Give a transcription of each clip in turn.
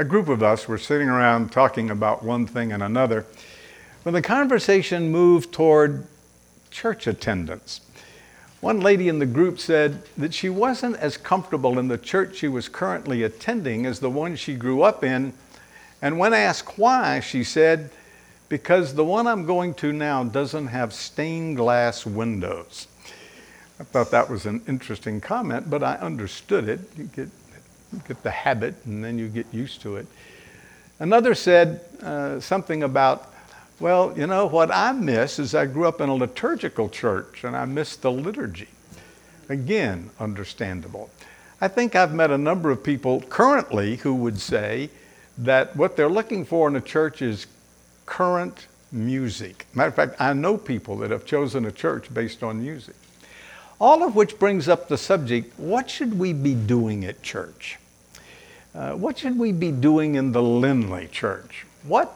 a group of us were sitting around talking about one thing and another when the conversation moved toward church attendance. One lady in the group said that she wasn't as comfortable in the church she was currently attending as the one she grew up in, and when asked why, she said, "Because the one I'm going to now doesn't have stained glass windows." I thought that was an interesting comment, but I understood it. You get the habit, and then you get used to it. Another said something about, "Well, you know, what I miss is I grew up in a liturgical church, and I miss the liturgy." Again, understandable. I think I've met a number of people currently who would say that what they're looking for in a church is current music. Matter of fact, I know people that have chosen a church based on music. All of which brings up the subject, what should we be doing at church? What should we be doing in the Lindley Church? What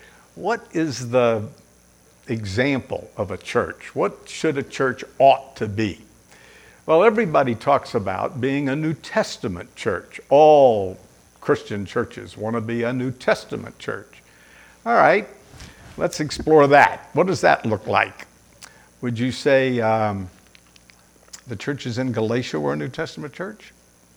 is the example of a church? What should a church ought to be? Well, everybody talks about being a New Testament church. All Christian churches want to be a New Testament church. All right, let's explore that. What does that look like? Would you say the churches in Galatia were a New Testament church?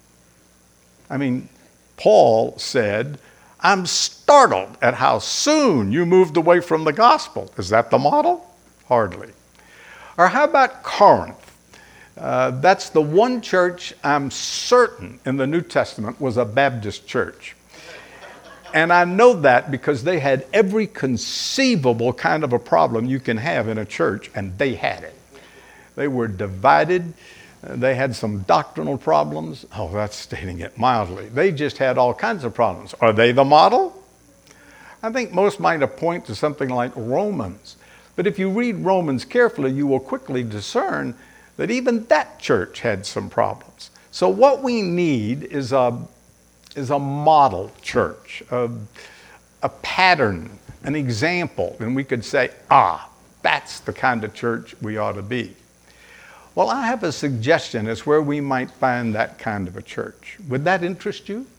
I mean, Paul said, "I'm startled at how soon you moved away from the gospel." Is that the model? Hardly. Or how about Corinth? That's the one church I'm certain in the New Testament was a Baptist church. And I know that because they had every conceivable kind of a problem you can have in a church, and they had it. They were divided. They had some doctrinal problems. Oh, that's stating it mildly. They just had all kinds of problems. Are they the model? I think most might point to something like Romans. But if you read Romans carefully, you will quickly discern that even that church had some problems. So what we need is a model church, a pattern, an example. And we could say, that's the kind of church we ought to be. Well, I have a suggestion as where we might find that kind of a church. Would that interest you?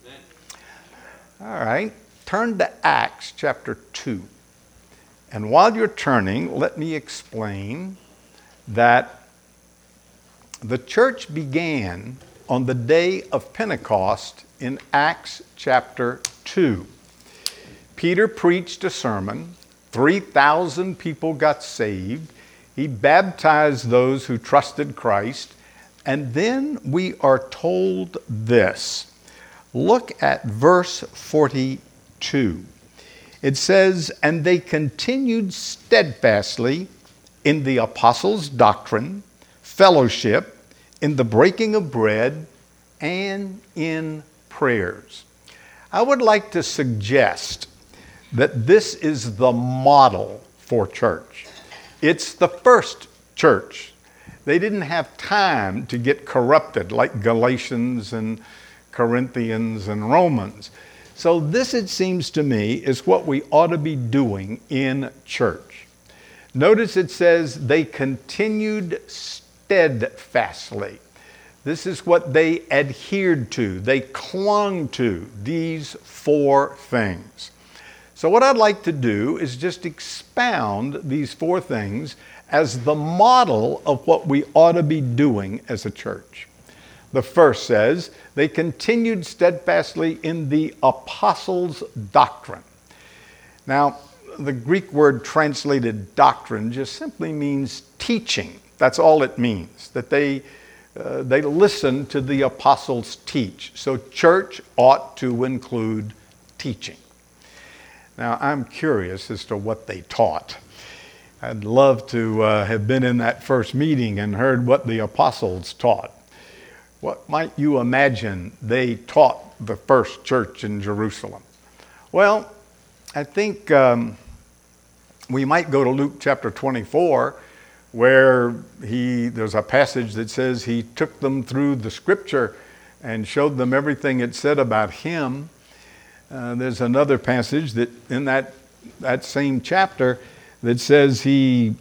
All right. Turn to Acts chapter 2. And while you're turning, let me explain that the church began on the day of Pentecost in Acts chapter 2. Peter preached a sermon. 3,000 people got saved. He baptized those who trusted Christ. And then we are told this. Look at verse 42. It says, "And they continued steadfastly in the apostles' doctrine, fellowship, in the breaking of bread, and in prayers." I would like to suggest that this is the model for church. It's the first church. They didn't have time to get corrupted like Galatians and Corinthians and Romans. So this, it seems to me, is what we ought to be doing in church. Notice it says they continued steadfastly. This is what they adhered to. They clung to these four things. So what I'd like to do is just expound these four things as the model of what we ought to be doing as a church. The first says, they continued steadfastly in the apostles' doctrine. Now, the Greek word translated doctrine just simply means teaching. That's all it means, that they listen to the apostles teach. So church ought to include teaching. Now, I'm curious as to what they taught. I'd love to have been in that first meeting and heard what the apostles taught. What might you imagine they taught the first church in Jerusalem? Well, I think we might go to Luke chapter 24, where there's a passage that says he took them through the scripture and showed them everything it said about him. There's another passage that in that same chapter that says he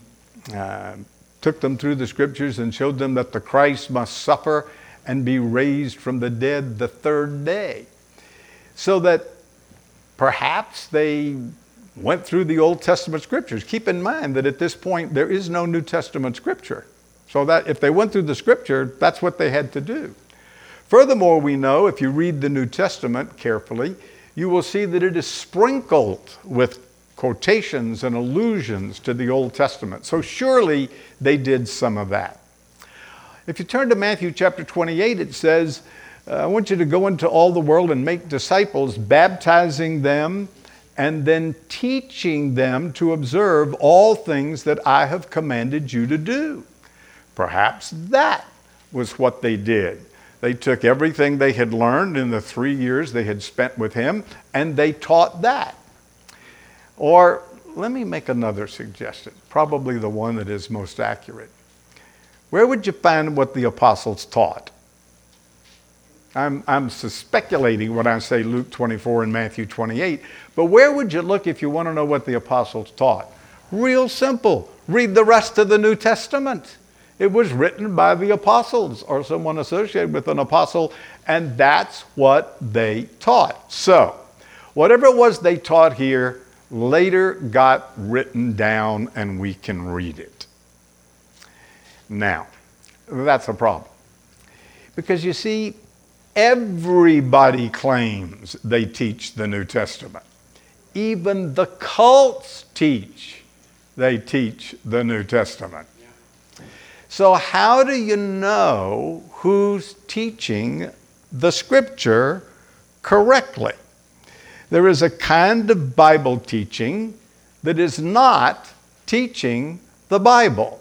took them through the scriptures and showed them that the Christ must suffer and be raised from the dead the third day. So that Perhaps they went through the Old Testament scriptures. Keep in mind that at this point there is no New Testament scripture. So that if they went through the scripture, that's what they had to do. Furthermore, we know if you read the New Testament carefully, you will see that it is sprinkled with quotations and allusions to the Old Testament. So surely they did some of that. If you turn to Matthew chapter 28, it says, I want you to go into all the world and make disciples, baptizing them and then teaching them to observe all things that I have commanded you to do. Perhaps that was what they did. They took everything they had learned in the 3 years they had spent with him, and they taught that. Or let me make another suggestion, probably the one that is most accurate. Where would you find what the apostles taught? I'm speculating when I say Luke 24 and Matthew 28, but where would you look if you want to know what the apostles taught? Real simple. Read the rest of the New Testament. It was written by the apostles or someone associated with an apostle, and that's what they taught. So, whatever it was they taught here later got written down and we can read it. Now, that's a problem. Because you see, everybody claims they teach the New Testament. Even the cults teach they teach the New Testament. So how do you know who's teaching the scripture correctly? There is a kind of Bible teaching that is not teaching the Bible.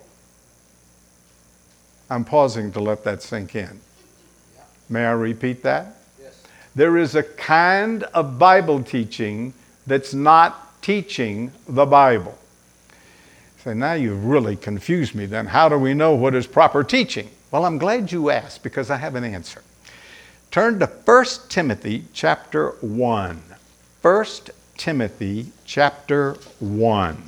I'm pausing to let that sink in. May I repeat that? Yes. There is a kind of Bible teaching that's not teaching the Bible. So now you've really confused me then. How do we know what is proper teaching? Well, I'm glad you asked because I have an answer. Turn to 1 Timothy chapter 1. 1 Timothy chapter 1.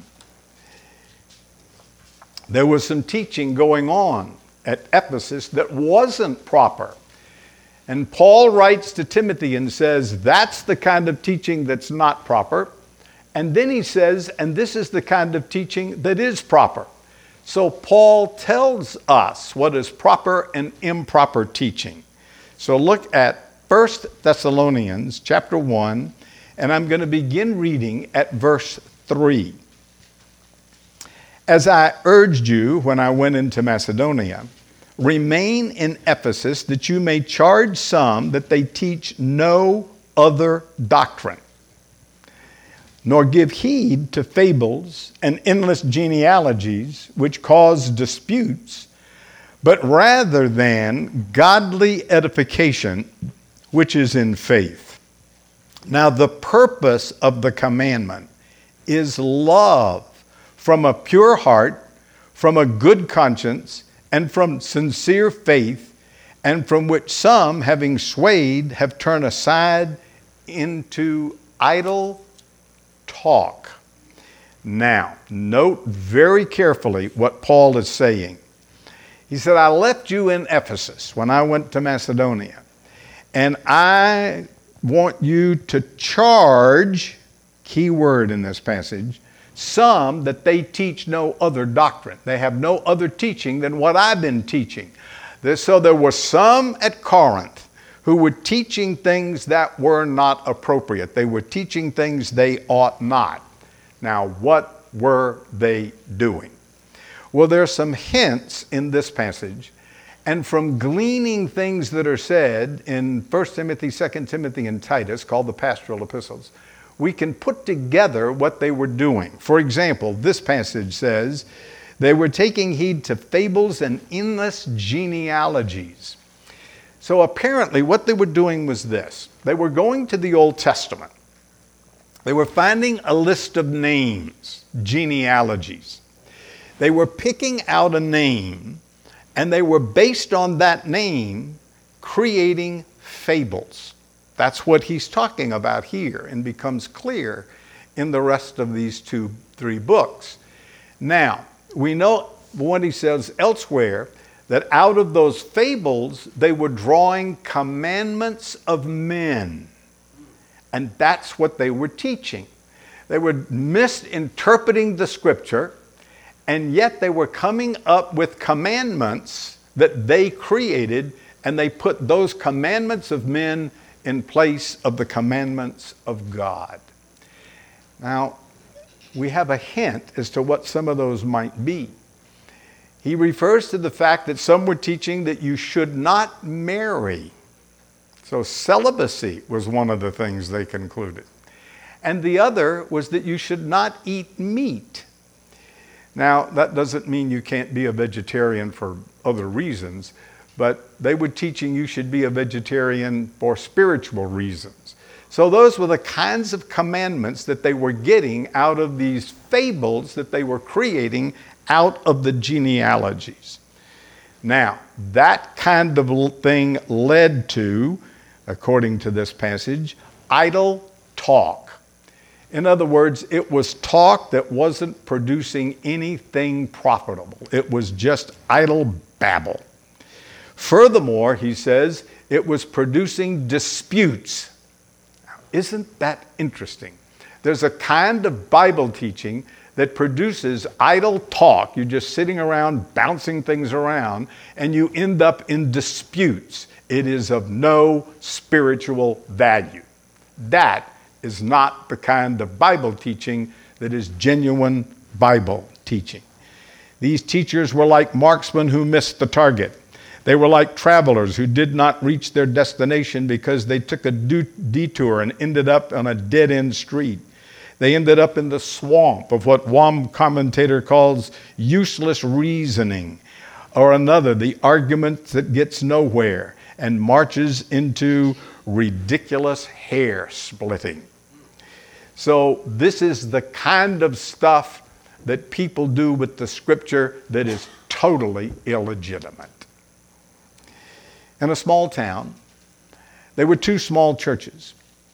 There was some teaching going on at Ephesus that wasn't proper. And Paul writes to Timothy and says, that's the kind of teaching that's not proper. And then he says, and this is the kind of teaching that is proper. So Paul tells us what is proper and improper teaching. So look at 1 Thessalonians chapter 1, and I'm going to begin reading at verse 3. As I urged you when I went into Macedonia, remain in Ephesus that you may charge some that they teach no other doctrine, nor give heed to fables and endless genealogies which cause disputes, but rather than godly edification which is in faith. Now the purpose of the commandment is love from a pure heart, from a good conscience, and from sincere faith, and from which some, having swayed, have turned aside into idle talk. Now, note very carefully what Paul is saying. He said, I left you in Ephesus when I went to Macedonia, and I want you to charge, key word in this passage, some that they teach no other doctrine. They have no other teaching than what I've been teaching. So there were some at Corinth who were teaching things that were not appropriate. They were teaching things they ought not. Now, what were they doing? Well, there are some hints in this passage, and from gleaning things that are said in 1 Timothy, 2 Timothy, and Titus, called the pastoral epistles, we can put together what they were doing. For example, this passage says, they were taking heed to fables and endless genealogies. So apparently what they were doing was this. They were going to the Old Testament. They were finding a list of names, genealogies. They were picking out a name, and they were based on that name creating fables. That's what he's talking about here, and becomes clear in the rest of these 3 books. Now, we know what he says elsewhere, that out of those fables, they were drawing commandments of men And that's what they were teaching. They were misinterpreting the Scripture, and yet they were coming up with commandments that they created, and they put those commandments of men in place of the commandments of God. Now, we have a hint as to what some of those might be. He refers to the fact that some were teaching that you should not marry. So celibacy was one of the things they concluded. And the other was that you should not eat meat. Now, that doesn't mean you can't be a vegetarian for other reasons, but they were teaching you should be a vegetarian for spiritual reasons. So those were the kinds of commandments that they were getting out of these fables that they were creating out of the genealogies. Now, that kind of thing led to, according to this passage, idle talk. In other words, it was talk that wasn't producing anything profitable. It was just idle babble. Furthermore, he says, it was producing disputes. Now, isn't that interesting? There's a kind of Bible teaching that produces idle talk. You're just sitting around bouncing things around, and you end up in disputes. It is of no spiritual value. That is not the kind of Bible teaching that is genuine Bible teaching. These teachers were like marksmen who missed the target. They were like travelers who did not reach their destination because they took a detour and ended up on a dead-end street. They ended up in the swamp of what one commentator calls useless reasoning, or another, the argument that gets nowhere and marches into ridiculous hair splitting. So this is the kind of stuff that people do with the Scripture that is totally illegitimate. In a small town, there were two small churches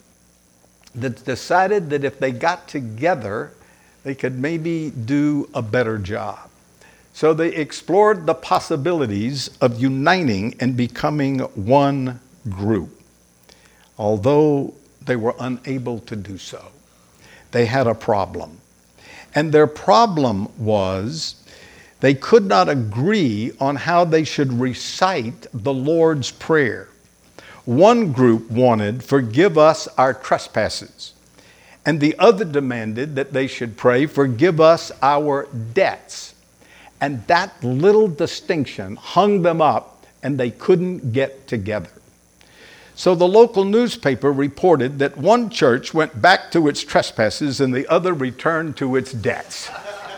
that decided that if they got together, they could maybe do a better job. So they explored the possibilities of uniting and becoming one group. Although they were unable to do so, they had a problem. And their problem was they could not agree on how they should recite the Lord's Prayer. One group wanted, "Forgive us our trespasses," and the other demanded that they should pray, "Forgive us our debts." And that little distinction hung them up, and they couldn't get together. So the local newspaper reported that one church went back to its trespasses and the other returned to its debts.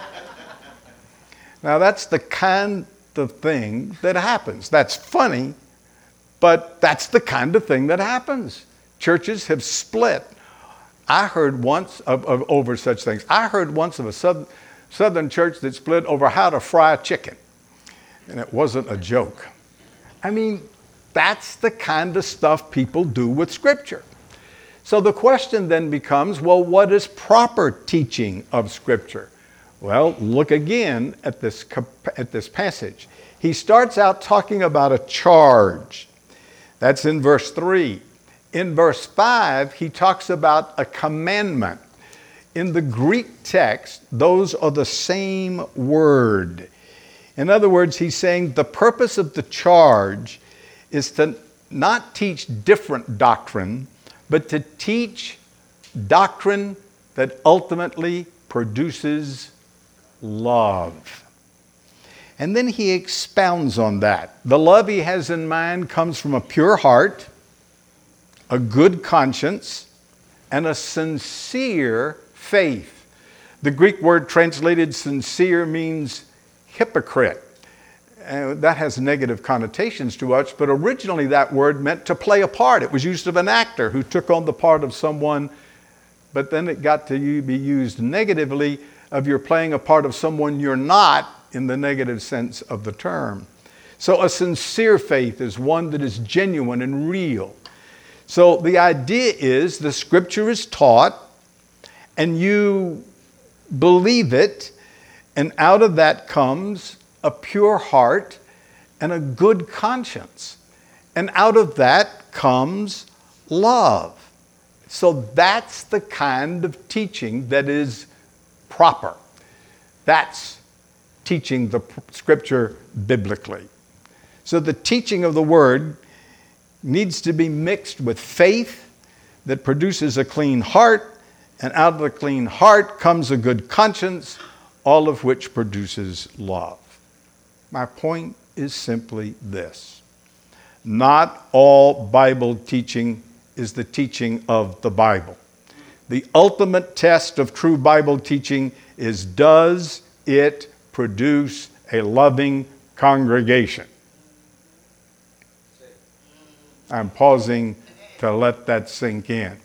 Now that's the kind of thing that happens. That's funny, but that's the kind of thing that happens. Churches have split. I heard once over such things. I heard once of a southern church that split over how to fry a chicken. And it wasn't a joke. I mean, that's the kind of stuff people do with Scripture. So the question then becomes, well, what is proper teaching of Scripture? Well, look again at this passage. He starts out talking about a charge. That's in verse 3. In verse 5, he talks about a commandment. In the Greek text, those are the same word. In other words, he's saying the purpose of the charge is to not teach different doctrine, but to teach doctrine that ultimately produces love. And then he expounds on that. The love he has in mind comes from a pure heart, a good conscience, and a sincere faith. The Greek word translated sincere means hypocrite. That has negative connotations to us, but originally that word meant to play a part. It was used of an actor who took on the part of someone, but then it got to be used negatively of you're playing a part of someone you're not, in the negative sense of the term. So a sincere faith is one that is genuine and real. So the idea is the Scripture is taught and you believe it, and out of that comes a pure heart and a good conscience. And out of that comes love. So that's the kind of teaching that is proper. That's teaching the Scripture biblically. So the teaching of the Word needs to be mixed with faith that produces a clean heart, and out of the clean heart comes a good conscience, all of which produces love. My point is simply this. Not all Bible teaching is the teaching of the Bible. The ultimate test of true Bible teaching is, does it produce a loving congregation? I'm pausing to let that sink in.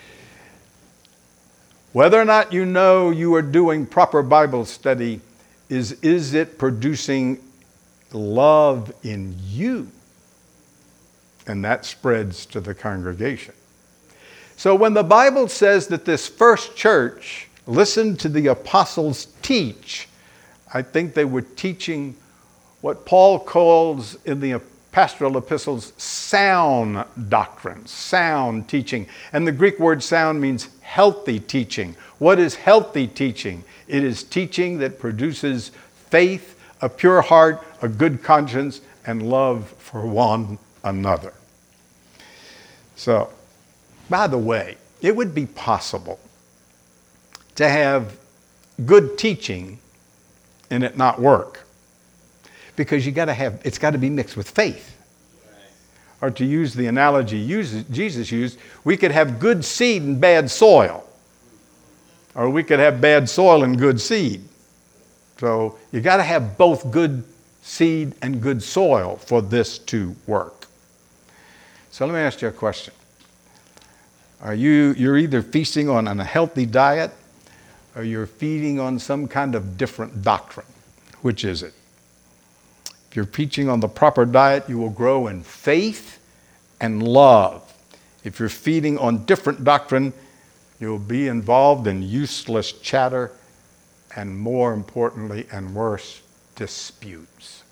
Whether or not you know you are doing proper Bible study, is it producing love in you? And that spreads to the congregation. So when the Bible says that this first church listened to the apostles teach, I think they were teaching what Paul calls in the pastoral epistles sound doctrine, sound teaching. And the Greek word sound means healthy teaching. What is healthy teaching? It is teaching that produces faith, a pure heart, a good conscience, and love for one another. So, by the way, it would be possible to have good teaching and it not work. Because it's got to be mixed with faith. Or to use the analogy Jesus used, we could have good seed and bad soil. Or we could have bad soil and good seed. So you got to have both good seed and good soil for this to work. So let me ask you a question. You're either feasting on a healthy diet or you're feeding on some kind of different doctrine. Which is it? If you're preaching on the proper diet, you will grow in faith and love. If you're feeding on different doctrine, you'll be involved in useless chatter and, more importantly and worse, disputes.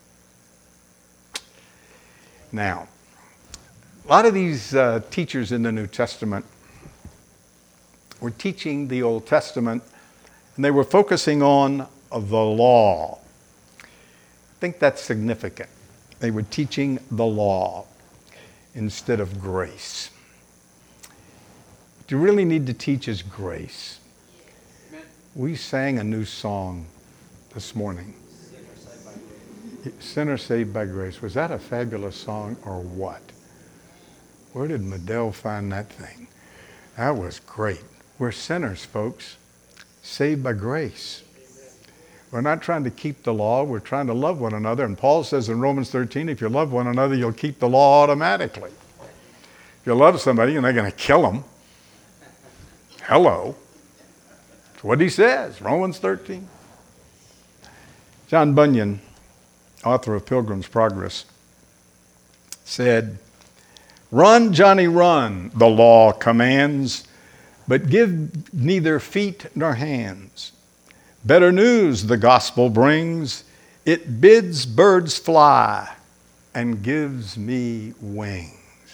Now, a lot of these teachers in the New Testament were teaching the Old Testament, and they were focusing on the law. I think that's significant. They were teaching the law instead of grace. What you really need to teach is grace. We sang a new song this morning. Sinner Saved by Grace. Was that a fabulous song or what? Where did Medell find that thing? That was great. We're sinners, folks, saved by grace. We're not trying to keep the law. We're trying to love one another. And Paul says in Romans 13, if you love one another, you'll keep the law automatically. If you love somebody, you're not going to kill them. Hello. That's what he says, Romans 13. John Bunyan, author of Pilgrim's Progress, said, "Run, Johnny, run, the law commands, but give neither feet nor hands. Better news the gospel brings. It bids birds fly and gives me wings."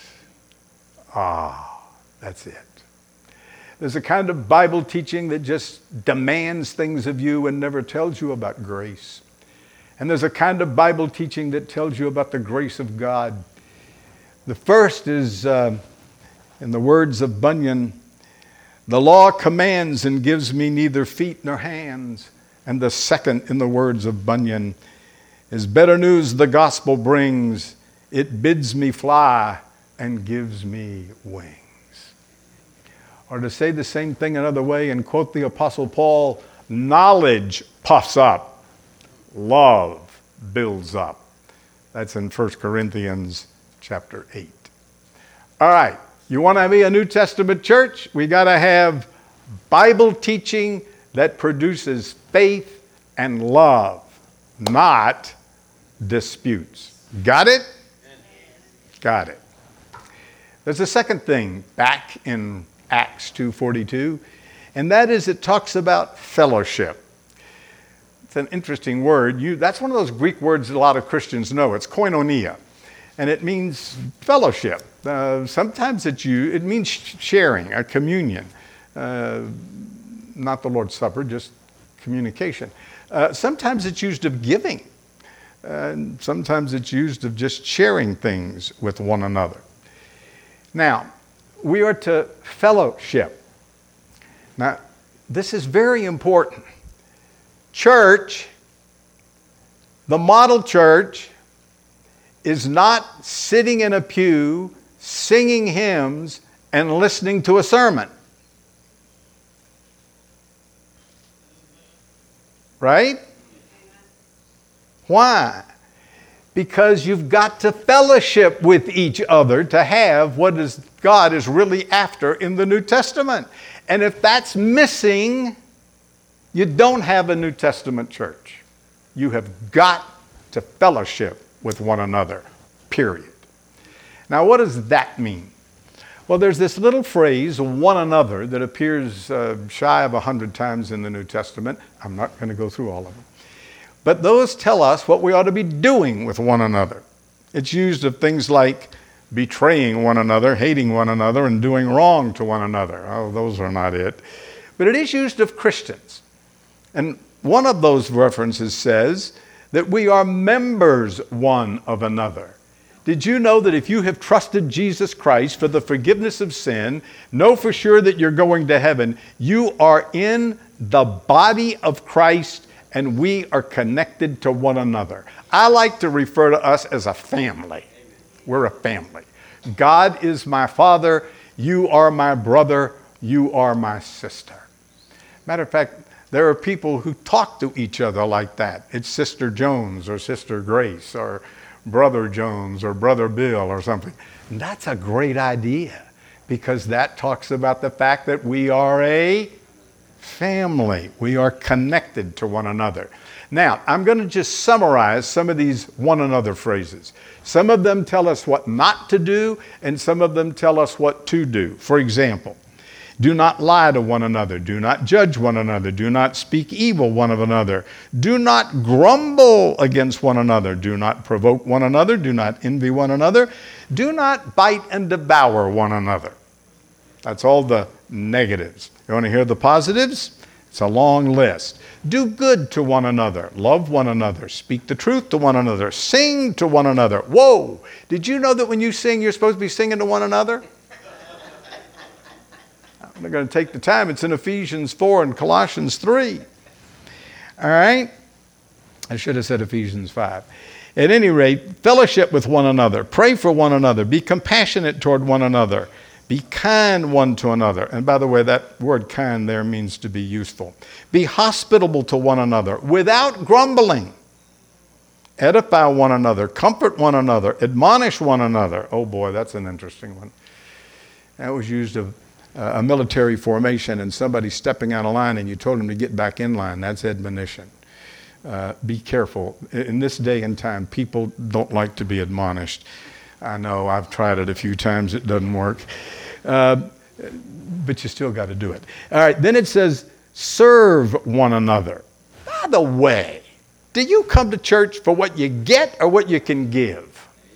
That's it. There's a kind of Bible teaching that just demands things of you and never tells you about grace. And there's a kind of Bible teaching that tells you about the grace of God. The first is, in the words of Bunyan, "The law commands and gives me neither feet nor hands." And the second, in the words of Bunyan, is, "Better news the gospel brings. It bids me fly and gives me wings." Or to say the same thing another way and quote the Apostle Paul, "Knowledge puffs up, love builds up." That's in 1 Corinthians chapter 8. All right, you want to be a New Testament church? We got to have Bible teaching that produces faith and love, not disputes. Got it? Got it. There's a second thing back in Acts 2:42, and that is it talks about fellowship. It's an interesting word. That's one of those Greek words that a lot of Christians know. It's koinonia. and it means fellowship. Sometimes it means sharing, a communion. Not the Lord's Supper, just communication. Sometimes it's used of giving. And sometimes it's used of just sharing things with one another. Now, we are to fellowship. Now, this is very important. Church, the model church, is not sitting in a pew, singing hymns, and listening to a sermon. Right? Why? Because you've got to fellowship with each other to have what God is really after in the New Testament. And if that's missing, you don't have a New Testament church. You have got to fellowship with one another, period. Now, what does that mean? Well, there's this little phrase, one another, that appears shy of 100 times in the New Testament. I'm not going to go through all of them. But those tell us what we ought to be doing with one another. It's used of things like betraying one another, hating one another, and doing wrong to one another. Oh, those are not it. But it is used of Christians. And one of those references says that we are members one of another. Did you know that if you have trusted Jesus Christ for the forgiveness of sin, know for sure that you're going to heaven? You are in the body of Christ, and we are connected to one another. I like to refer to us as a family. We're a family. God is my father. You are my brother. You are my sister. Matter of fact, there are people who talk to each other like that. It's Sister Jones or Sister Grace or Brother Jones or Brother Bill or something. And that's a great idea, because that talks about the fact that we are a family. We are connected to one another. Now, I'm going to just summarize some of these one another phrases. Some of them tell us what not to do, and some of them tell us what to do. For example, do not lie to one another. Do not judge one another. Do not speak evil one of another. Do not grumble against one another. Do not provoke one another. Do not envy one another. Do not bite and devour one another. That's all the negatives. You want to hear the positives? It's a long list. Do good to one another. Love one another. Speak the truth to one another. Sing to one another. Whoa! Did you know that when you sing, you're supposed to be singing to one another? I'm not going to take the time. It's in Ephesians 4 and Colossians 3. All right? I should have said Ephesians 5. At any rate, fellowship with one another. Pray for one another. Be compassionate toward one another. Be kind one to another. And by the way, that word kind there means to be useful. Be hospitable to one another without grumbling. Edify one another. Comfort one another. Admonish one another. Oh boy, that's an interesting one. That was used of a military formation and somebody stepping out of line and you told him to get back in line. That's admonition. Be careful. In this day and time, people don't like to be admonished. I know, I've tried it a few times. It doesn't work. But you still got to do it. All right, then it says, serve one another. By the way, do you come to church for what you get or what you can give?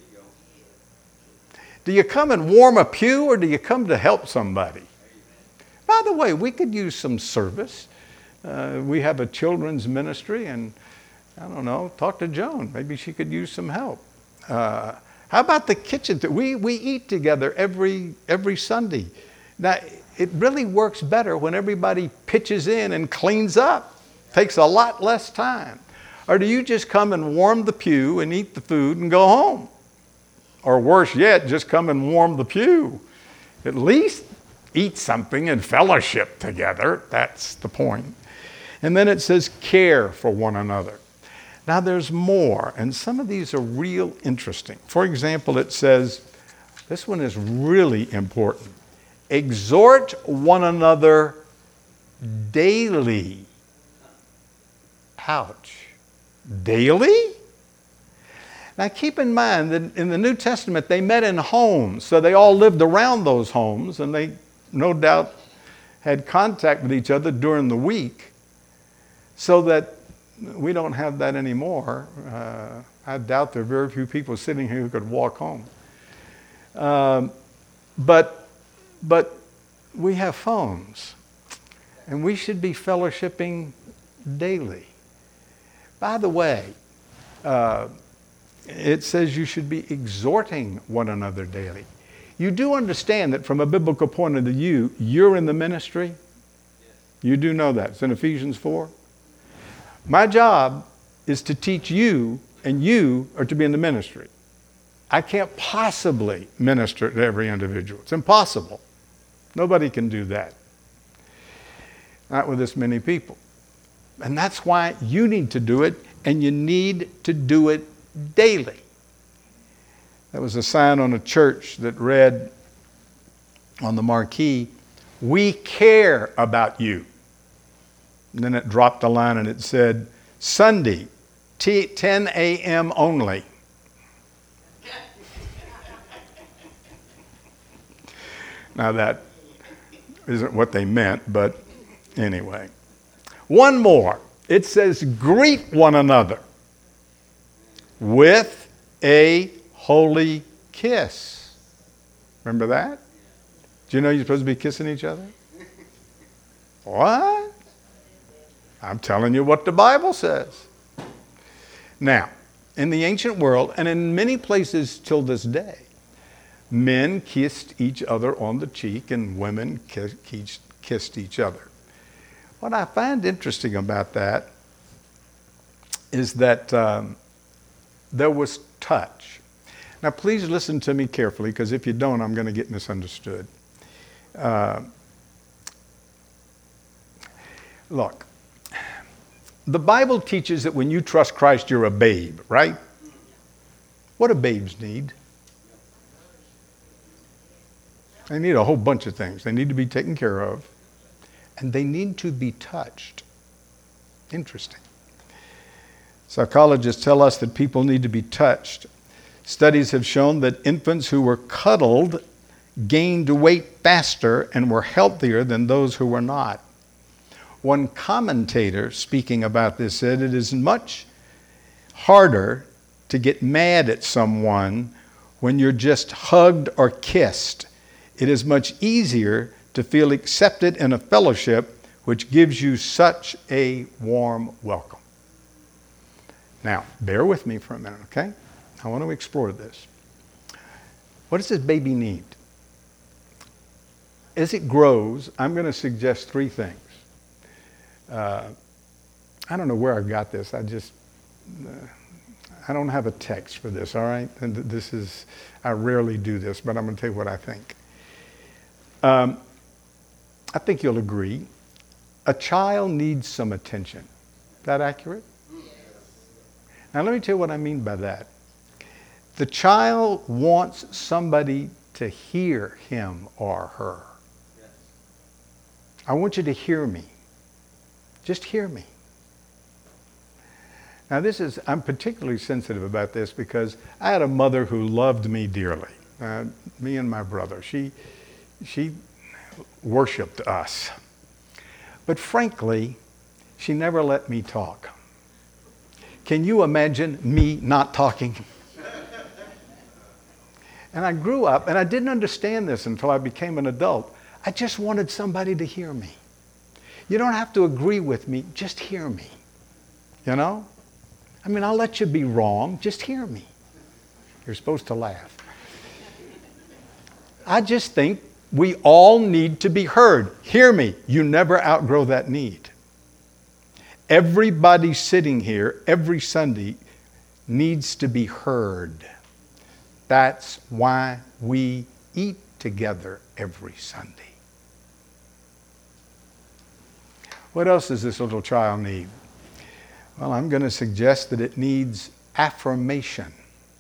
Do you come and warm a pew or do you come to help somebody? By the way, we could use some service. We have a children's ministry, and I don't know, talk to Joan. Maybe she could use some help. How about the kitchen? We eat together every Sunday. Now, it really works better when everybody pitches in and cleans up. Takes a lot less time. Or do you just come and warm the pew and eat the food and go home? Or worse yet, just come and warm the pew. At least eat something and fellowship together. That's the point. And then it says care for one another. Now there's more, and some of these are real interesting. For example, it says, this one is really important. Exhort one another daily. Ouch. Daily? Now keep in mind that in the New Testament they met in homes, so they all lived around those homes, and they no doubt had contact with each other during the week, so that we don't have that anymore. I doubt there are very few people sitting here who could walk home. But we have phones, and we should be fellowshipping daily. By the way, it says you should be exhorting one another daily. You do understand that from a biblical point of view, you're in the ministry? You do know that. It's in Ephesians 4. My job is to teach you, and you are to be in the ministry. I can't possibly minister to every individual. It's impossible. Nobody can do that. Not with this many people. And that's why you need to do it, and you need to do it daily. There was a sign on a church that read on the marquee, "We care about you." And then it dropped a line and it said, "Sunday, 10 a.m. only." Now that isn't what they meant, but anyway. One more. It says, "Greet one another with a holy kiss." Remember that? Do you know you're supposed to be kissing each other? What? I'm telling you what the Bible says. Now, in the ancient world, and in many places till this day, men kissed each other on the cheek and women kissed each other. What I find interesting about that is that there was touch. Now, please listen to me carefully, because if you don't, I'm going to get misunderstood. Look, the Bible teaches that when you trust Christ, you're a babe, right? What do babes need? They need a whole bunch of things. They need to be taken care of, and they need to be touched. Interesting. Psychologists tell us that people need to be touched. Studies have shown that infants who were cuddled gained weight faster and were healthier than those who were not. One commentator speaking about this said, "It is much harder to get mad at someone when you're just hugged or kissed. It is much easier to feel accepted in a fellowship which gives you such a warm welcome." Now, bear with me for a minute, okay? I want to explore this. What does this baby need? As it grows, I'm going to suggest three things. I don't know where I got this. I don't have a text for this, all right? And I rarely do this, but I'm going to tell you what I think. I think you'll agree. A child needs some attention. Is that accurate? Now let me tell you what I mean by that. The child wants somebody to hear him or her. I want you to hear me. Just hear me. Now I'm particularly sensitive about this because I had a mother who loved me dearly. Me and my brother. She worshiped us. But frankly, she never let me talk. Can you imagine me not talking? And I grew up, and I didn't understand this until I became an adult. I just wanted somebody to hear me. You don't have to agree with me, just hear me. You know? I mean, I'll let you be wrong, just hear me. You're supposed to laugh. I just think we all need to be heard. Hear me. You never outgrow that need. Everybody sitting here every Sunday needs to be heard. That's why we eat together every Sunday. What else does this little child need? Well, I'm going to suggest that it needs affirmation.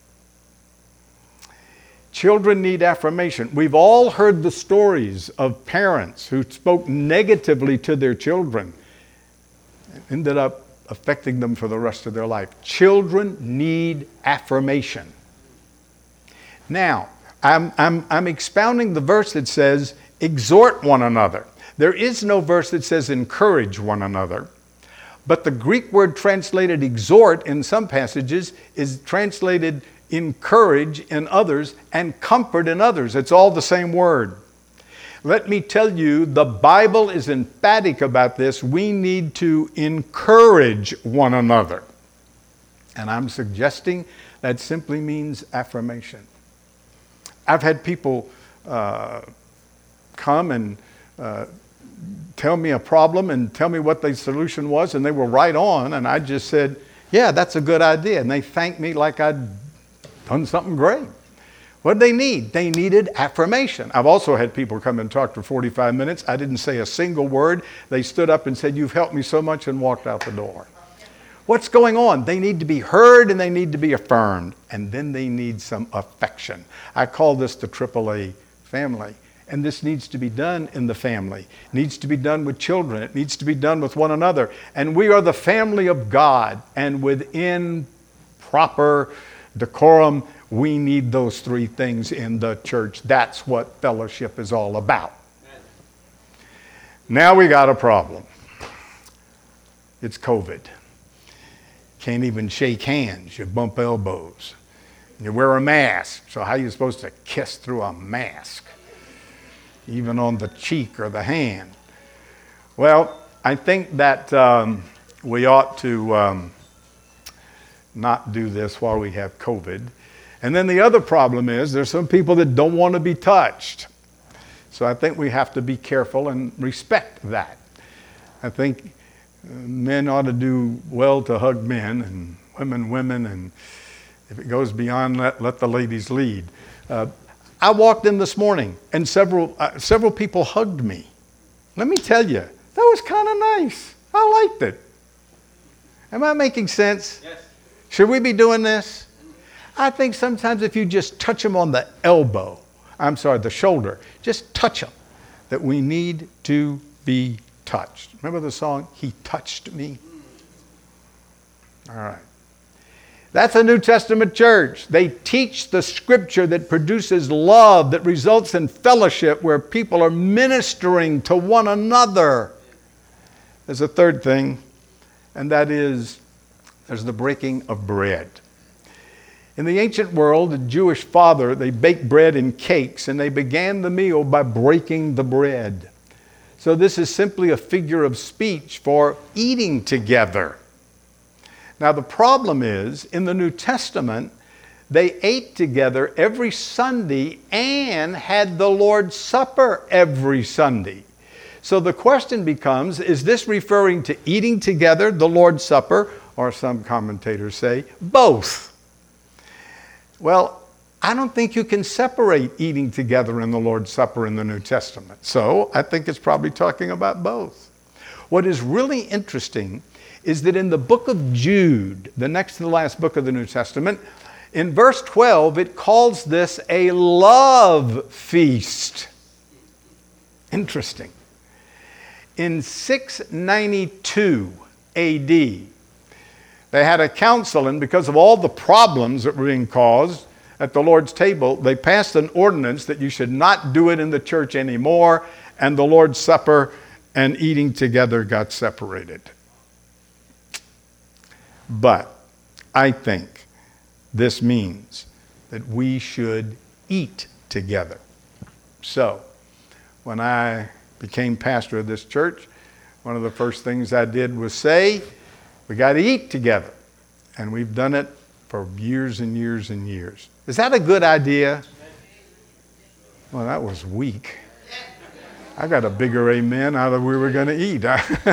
Children need affirmation. We've all heard the stories of parents who spoke negatively to their children and ended up affecting them for the rest of their life. Children need affirmation. Now, I'm expounding the verse that says, exhort one another. There is no verse that says encourage one another. But the Greek word translated exhort in some passages is translated encourage in others and comfort in others. It's all the same word. Let me tell you, the Bible is emphatic about this. We need to encourage one another. And I'm suggesting that simply means affirmation. I've had people come and tell me a problem and tell me what the solution was, and they were right on, and I just said, yeah, that's a good idea. And they thanked me like I'd done something great. What did they need? They needed affirmation. I've also had people come and talk for 45 minutes. I didn't say a single word. They stood up and said, you've helped me so much, and walked out the door. What's going on? They need to be heard and they need to be affirmed. And then they need some affection. I call this the AAA family. And this needs to be done in the family. It needs to be done with children. It needs to be done with one another. And we are the family of God. And within proper decorum, we need those three things in the church. That's what fellowship is all about. Now we got a problem. It's COVID. Can't even shake hands. You bump elbows. You wear a mask. So how are you supposed to kiss through a mask? Even on the cheek or the hand. Well, I think that we ought to not do this while we have COVID. And then the other problem is there's some people that don't want to be touched. So I think we have to be careful and respect that. I think men ought to do well to hug men, and women, and if it goes beyond, let the ladies lead. I walked in this morning and several people hugged me. Let me tell you, that was kind of nice. I liked it. Am I making sense? Yes. Should we be doing this? I think sometimes if you just touch them on the the shoulder, just touch them, that we need to be touched. Remember the song, He Touched Me? All right. That's a New Testament church. They teach the scripture that produces love, that results in fellowship, where people are ministering to one another. There's a third thing, and that is there's the breaking of bread. In the ancient world, the Jewish father, they baked bread in cakes, and they began the meal by breaking the bread. So this is simply a figure of speech for eating together. Now the problem is, in the New Testament, they ate together every Sunday and had the Lord's Supper every Sunday. So the question becomes, is this referring to eating together, the Lord's Supper, or some commentators say, both? Well, I don't think you can separate eating together and the Lord's Supper in the New Testament. So I think it's probably talking about both. What is really interesting is that in the book of Jude, the next to the last book of the New Testament, in verse 12, it calls this a love feast. Interesting. In 692 AD, they had a council, and because of all the problems that were being caused at the Lord's table, they passed an ordinance that you should not do it in the church anymore, and the Lord's Supper and eating together got separated. But I think this means that we should eat together. So, when I became pastor of this church, one of the first things I did was say, we got to eat together. And we've done it for years and years and years. Is that a good idea? Well, that was weak. I got a bigger amen out of we were going to eat.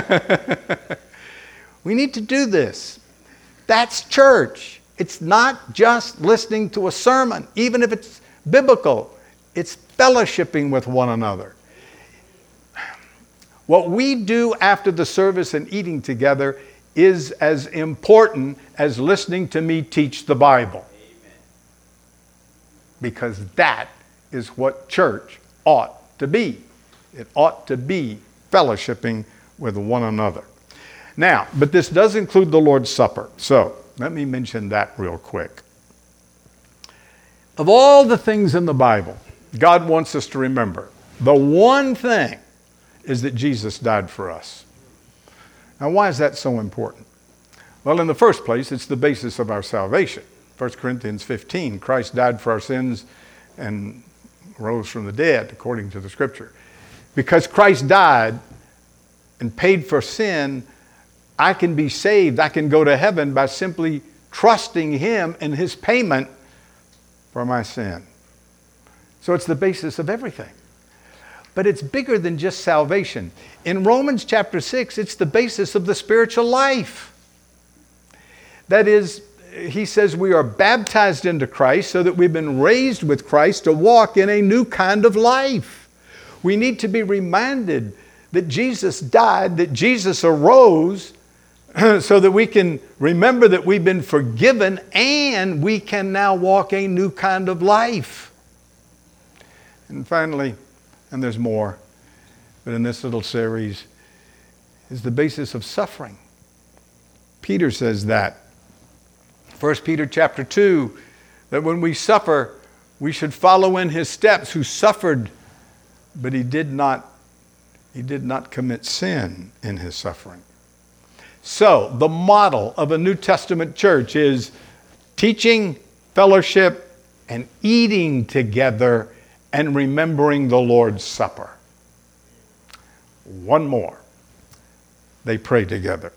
We need to do this. That's church. It's not just listening to a sermon, even if it's biblical. It's fellowshipping with one another. What we do after the service and eating together is as important as listening to me teach the Bible. Because that is what church ought to be. It ought to be fellowshipping with one another. Now, but this does include the Lord's Supper. So, let me mention that real quick. Of all the things in the Bible, God wants us to remember, the one thing is that Jesus died for us. Now, why is that so important? Well, in the first place, it's the basis of our salvation. 1 Corinthians 15, Christ died for our sins and rose from the dead, according to the Scripture. Because Christ died and paid for sin, I can be saved. I can go to heaven by simply trusting Him and His payment for my sin. So it's the basis of everything. But it's bigger than just salvation. In Romans chapter 6, it's the basis of the spiritual life. That is, he says we are baptized into Christ so that we've been raised with Christ to walk in a new kind of life. We need to be reminded that Jesus died, that Jesus arose, so that we can remember that we've been forgiven and we can now walk a new kind of life. And finally, and there's more, but in this little series, is the basis of suffering. Peter says that. 1 Peter chapter 2, that when we suffer, we should follow in his steps, who suffered, but he did not commit sin in his suffering. So, the model of a New Testament church is teaching, fellowship, and eating together and remembering the Lord's Supper. One more. They pray together.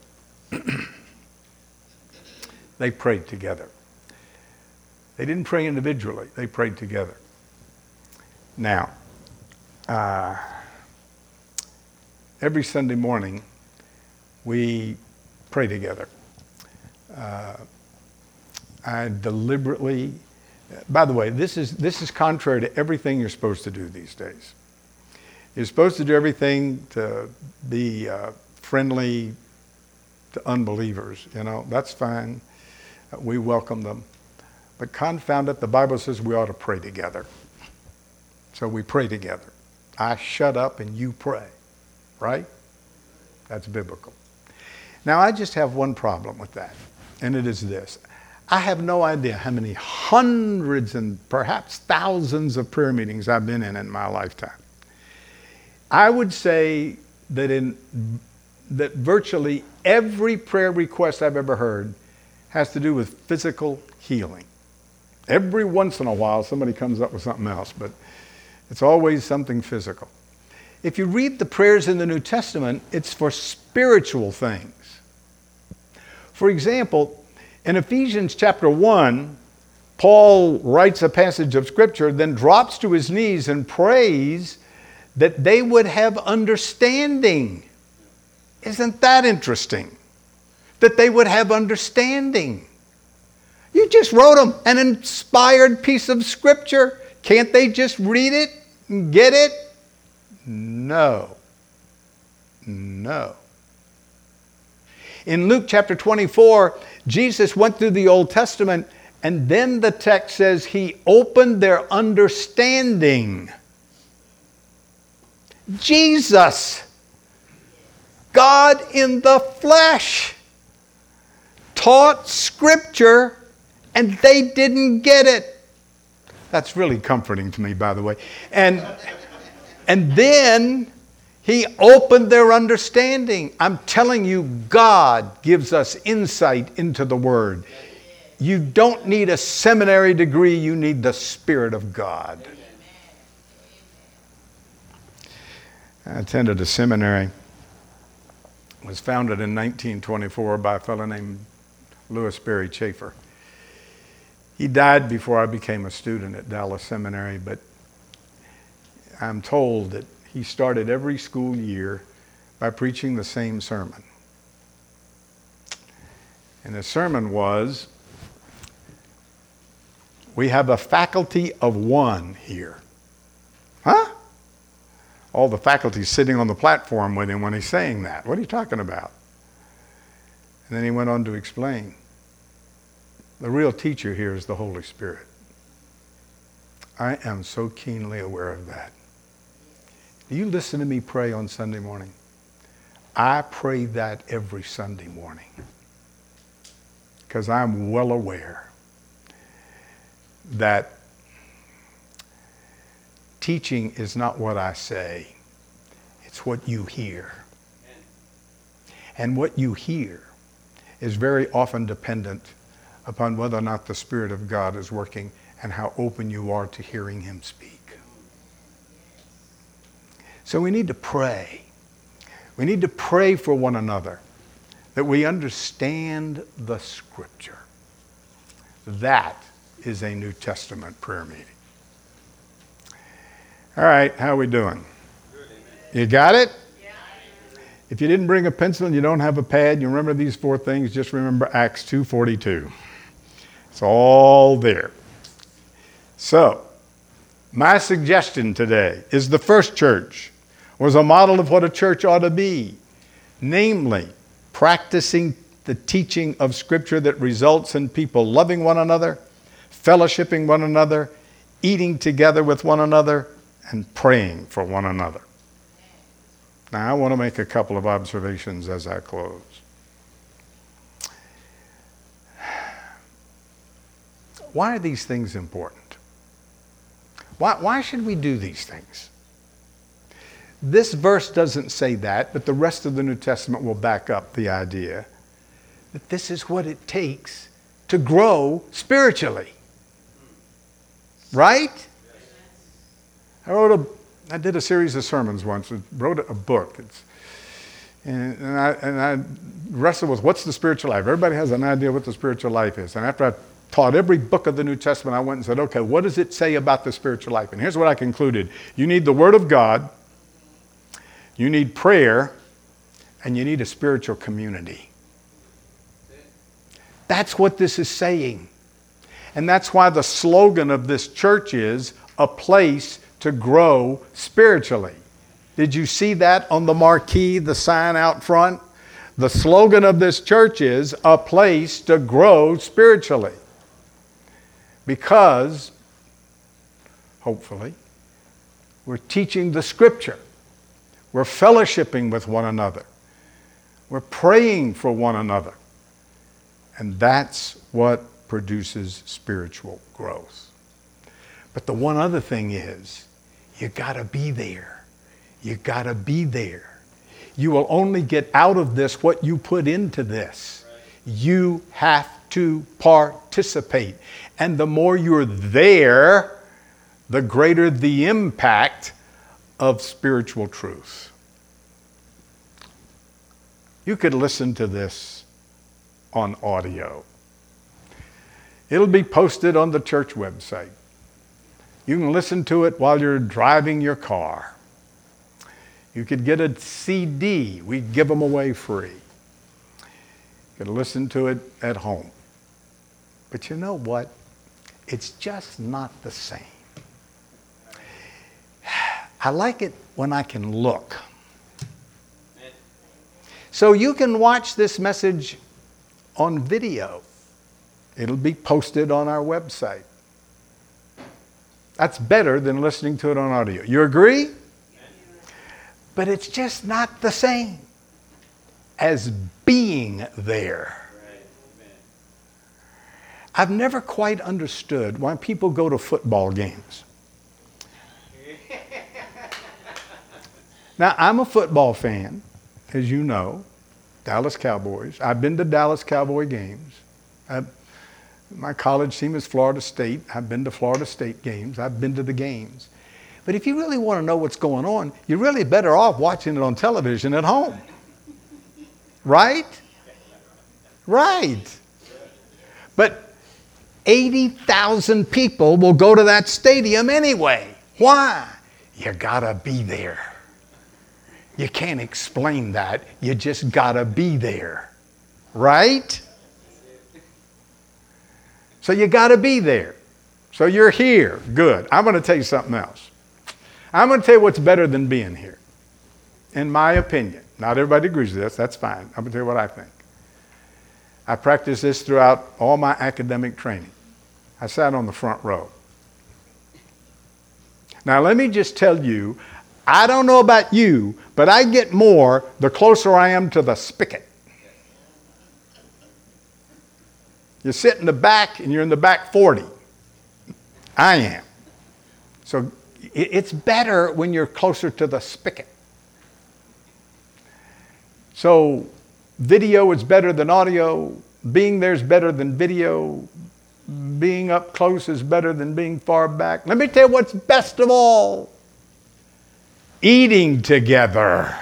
They prayed together. They didn't pray individually. They prayed together. Now, every Sunday morning, we pray together. I deliberately, by the way, this is contrary to everything you're supposed to do these days. You're supposed to do everything to be friendly to unbelievers. That's fine. We welcome them. But confound it, the Bible says we ought to pray together. So we pray together. I shut up and you pray. Right? That's biblical. Now, I just have one problem with that, and it is this. I have no idea how many hundreds and perhaps thousands of prayer meetings I've been in my lifetime. I would say that that virtually every prayer request I've ever heard has to do with physical healing. Every once in a while, somebody comes up with something else, but it's always something physical. If you read the prayers in the New Testament, it's for spiritual things. For example, in Ephesians chapter 1, Paul writes a passage of Scripture, then drops to his knees and prays that they would have understanding. Isn't that interesting? That they would have understanding. You just wrote them an inspired piece of Scripture. Can't they just read it and get it? No. In Luke chapter 24, Jesus went through the Old Testament, and then the text says he opened their understanding. Jesus, God in the flesh, taught Scripture, and they didn't get it. That's really comforting to me, by the way. And then he opened their understanding. I'm telling you, God gives us insight into the Word. You don't need a seminary degree. You need the Spirit of God. I attended a seminary. It was founded in 1924 by a fellow named Louis Berry Chafer. He died before I became a student at Dallas Seminary, but I'm told that he started every school year by preaching the same sermon. And the sermon was, we have a faculty of one here. Huh? All the faculty sitting on the platform with him when he's saying that. What are you talking about? And then he went on to explain, the real teacher here is the Holy Spirit. I am so keenly aware of that. Do you listen to me pray on Sunday morning? I pray that every Sunday morning because I'm well aware that teaching is not what I say, it's what you hear. And what you hear is very often dependent upon whether or not the Spirit of God is working and how open you are to hearing Him speak. So we need to pray. We need to pray for one another, that we understand the Scripture. That is a New Testament prayer meeting. All right, how are we doing? You got it? If you didn't bring a pencil and you don't have a pad, you remember these 4 things, just remember Acts 2:42. It's all there. So, my suggestion today is the first church was a model of what a church ought to be, namely, practicing the teaching of Scripture that results in people loving one another, fellowshipping one another, eating together with one another, and praying for one another. Now, I want to make a couple of observations as I close. Why are these things important? Why should we do these things? This verse doesn't say that, but the rest of the New Testament will back up the idea that this is what it takes to grow spiritually. Right? I did a series of sermons once. I wrote a book. And I wrestled with what's the spiritual life. Everybody has an idea what the spiritual life is. And after I taught every book of the New Testament, I went and said, okay, what does it say about the spiritual life? And here's what I concluded. You need the Word of God, you need prayer, and you need a spiritual community. That's what this is saying. And that's why the slogan of this church is a place to grow spiritually. Did you see that on the marquee, the sign out front? The slogan of this church is a place to grow spiritually. Because, hopefully, we're teaching the Scripture. We're fellowshipping with one another. We're praying for one another. And that's what produces spiritual growth. But the one other thing is, you got to be there. You got to be there. You will only get out of this what you put into this. You have to participate. And the more you're there, the greater the impact of spiritual truth. You could listen to this on audio. It'll be posted on the church website. You can listen to it while you're driving your car. You could get a CD. We give them away free. You could listen to it at home. But you know what? It's just not the same. I like it when I can look. So you can watch this message on video. It'll be posted on our website. That's better than listening to it on audio. You agree? But it's just not the same as being there. I've never quite understood why people go to football games. Now, I'm a football fan, as you know, Dallas Cowboys. I've been to Dallas Cowboy games. My college team is Florida State. I've been to Florida State games. I've been to the games. But if you really want to know what's going on, you're really better off watching it on television at home. Right? Right. But 80,000 people will go to that stadium anyway. Why? You gotta be there. You can't explain that. You just gotta be there. Right? So you gotta be there. So you're here. Good. I'm going to tell you something else. I'm going to tell you what's better than being here. In my opinion. Not everybody agrees with this. That's fine. I'm going to tell you what I think. I practiced this throughout all my academic training. I sat on the front row. Now let me just tell you, I don't know about you, but I get more the closer I am to the spigot. You sit in the back and you're in the back 40. I am. So it's better when you're closer to the spigot. So video is better than audio. Being there is better than video. Being up close is better than being far back. Let me tell you what's best of all. Eating together.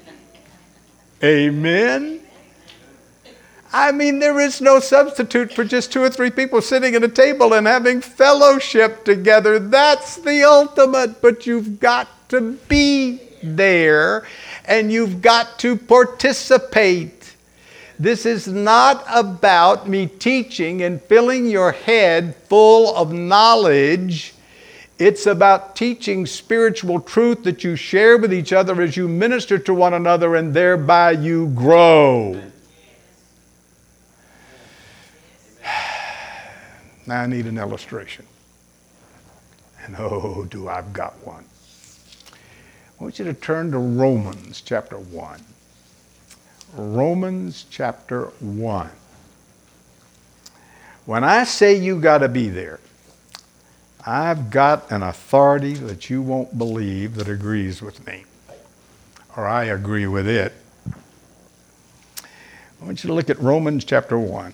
Amen. I mean, there is no substitute for just 2 or 3 people sitting at a table and having fellowship together. That's the ultimate, but you've got to be there and you've got to participate. This is not about me teaching and filling your head full of knowledge. It's about teaching spiritual truth that you share with each other as you minister to one another, and thereby you grow. Now I need an illustration. And oh, do I've got one. I want you to turn to Romans chapter 1. Romans chapter 1. When I say you got to be there, I've got an authority that you won't believe that agrees with me, or I agree with it. I want you to look at Romans chapter 1.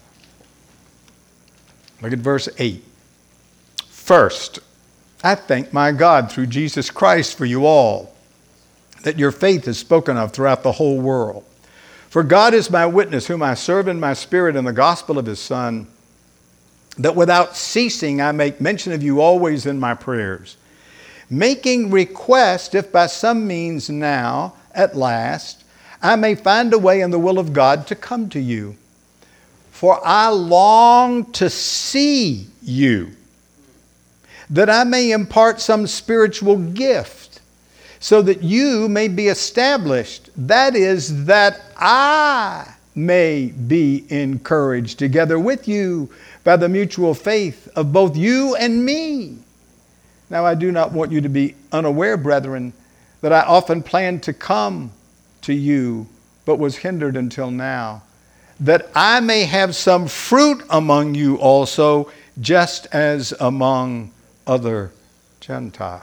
Look at verse 8. First, I thank my God through Jesus Christ for you all, that your faith is spoken of throughout the whole world. For God is my witness, whom I serve in my spirit in the gospel of his Son, that without ceasing I make mention of you always in my prayers, making request if by some means now, at last, I may find a way in the will of God to come to you. For I long to see you, that I may impart some spiritual gift, so that you may be established. That is, that I may be encouraged together with you by the mutual faith of both you and me. Now I do not want you to be unaware, brethren, that I often planned to come to you, but was hindered until now, that I may have some fruit among you also, just as among other Gentiles.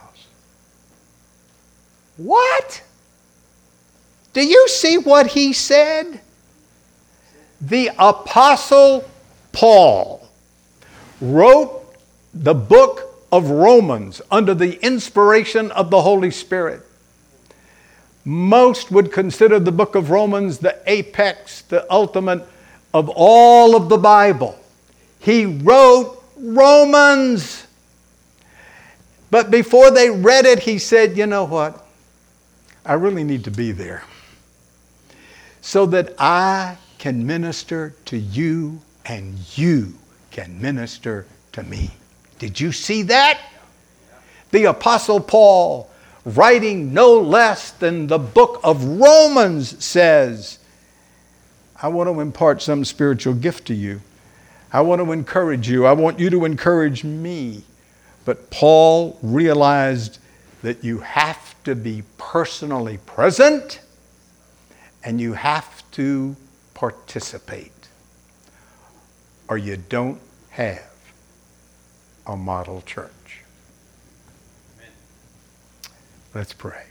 What? Do you see what he said? The Apostle Paul wrote the book of Romans under the inspiration of the Holy Spirit. Most would consider the book of Romans the apex, the ultimate of all of the Bible. He wrote Romans. But before they read it, he said, you know what? I really need to be there so that I can minister to you and you can minister to me. Did you see that? The Apostle Paul, writing no less than the book of Romans, says, I want to impart some spiritual gift to you. I want to encourage you. I want you to encourage me. But Paul realized that you have to be personally present and you have to participate, or you don't have a model church. Amen. Let's pray.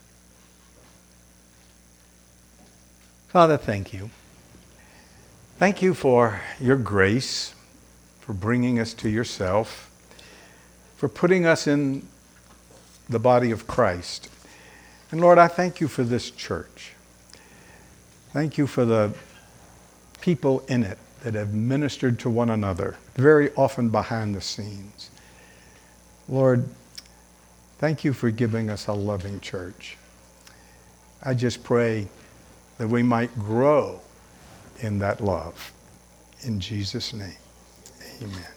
Father, thank you. Thank you for your grace, for bringing us to yourself, for putting us in the body of Christ. And Lord, I thank you for this church. Thank you for the people in it that have ministered to one another, very often behind the scenes. Lord, thank you for giving us a loving church. I just pray that we might grow in that love. In Jesus' name, amen.